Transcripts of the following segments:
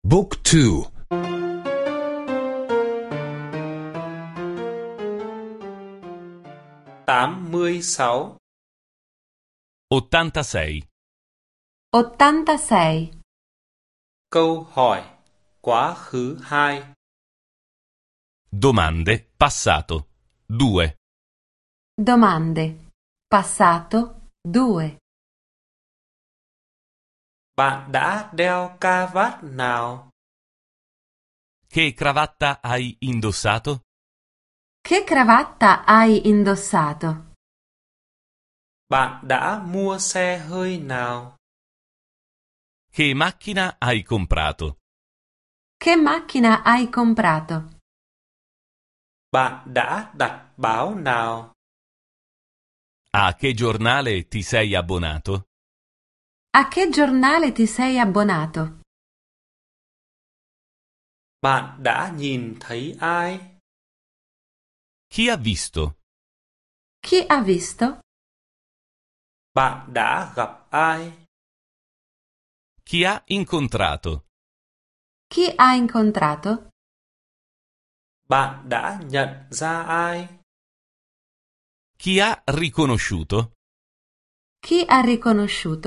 Book 2. 86. 86. 86. Câu hỏi quá khứ 2. Domande passato 2. Domande. Passato 2. Bạn đã đeo cà vạt nào? Che cravatta hai indossato? Che cravatta hai indossato? Bạn đã mua xe hơi nào? Che macchina hai comprato? Che macchina hai comprato? Bạn đã đặt báo nào? A che giornale ti sei abbonato? A che giornale ti sei abbonato? Bạn đã nhìn thấy ai? Chi ha visto? Chi ha visto? Bạn đã gặp ai? Chi ha incontrato? Chi ha incontrato? Bạn đã nhận ra ai? Chi ha riconosciuto? Chi ha riconosciuto?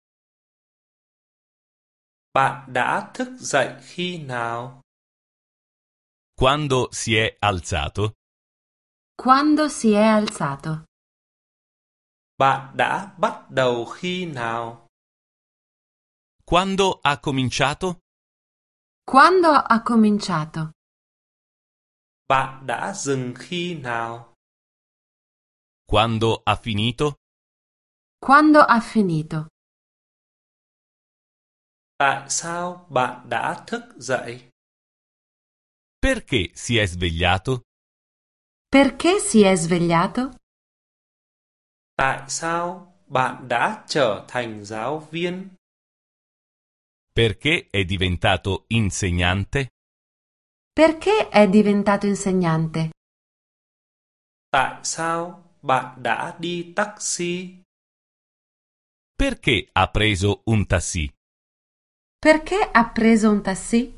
Bạn đã thức dậy khi nào? Quando si è alzato? Quando si è alzato? Bạn đã bắt đầu khi nào? Quando ha cominciato? Quando ha cominciato? Bạn đã dừng khi nào? Quando ha finito? Quando ha finito? Tại sao bạn đã thức dậy? Perché si è svegliato? Perché si è svegliato? Tại sao bạn đã trở thành giáo viên? Perché è diventato insegnante? Perché è diventato insegnante? Tại sao bạn đã đi taxi? Perché ha preso un taxi? Perché ha preso un taxi?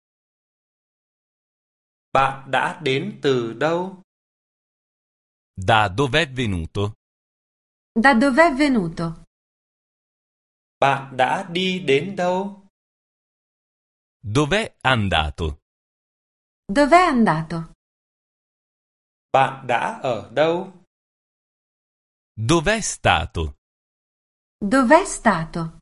Bạn đã đến từ đâu? Da dov'è venuto? Da dov'è venuto? Bạn đã đi đến đâu? Dov'è andato? Dov'è andato? Bạn đã ở đâu? Dov'è stato? Dov'è stato?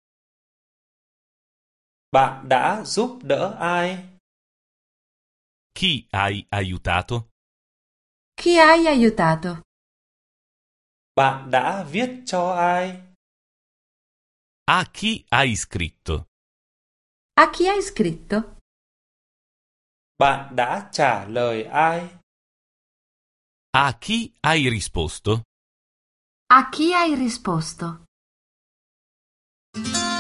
Bạn đã giúp đỡ ai? Chi hai aiutato? Chi hai aiutato? Bạn đã viết cho ai? A chi hai scritto? A chi hai scritto? Bạn đã trả lời ai? A chi hai risposto? A chi hai risposto?